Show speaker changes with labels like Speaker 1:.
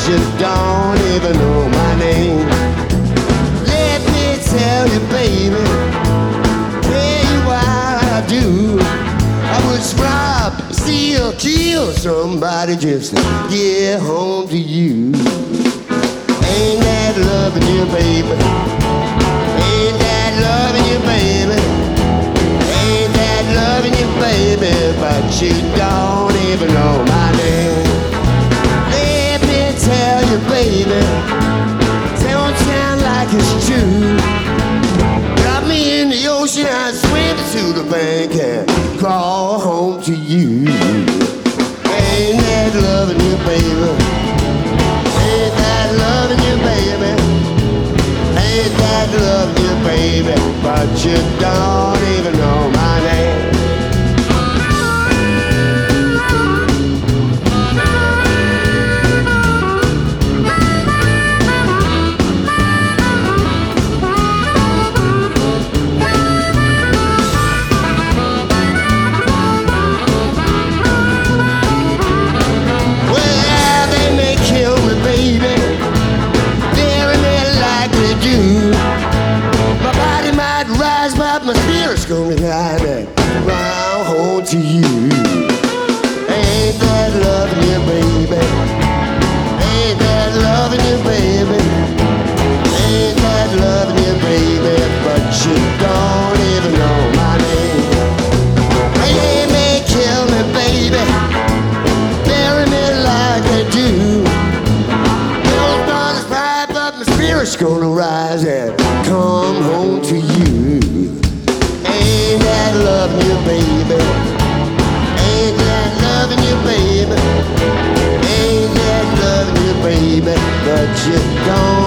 Speaker 1: you don't even know my name. Let me tell you, baby, tell you what I do. I would rob, steal, kill somebody just to get home to you. Ain't that loving you, baby? Ain't that loving you, baby? Ain't that loving you, baby? But you don't even know my name. Let me tell you, baby, don't sound like it's true. Drop me in the ocean, I'd swim to the bank and crawl home to you. Ain't that loving you, baby? Ain't that loving you, baby? Ain't that loving you, baby? But you don't even know my name. My spirit's gonna ride back round home to you. Ain't that loving you, baby? Ain't that loving you, baby? Ain't that loving you, baby? But you don't even know my name. They may kill me, baby, bury me like they do. Those brothers cry, but my spirit's gonna rise and come home to you. Ain't that loving you, baby? Ain't that loving you, baby? Ain't that loving you, baby? But you don't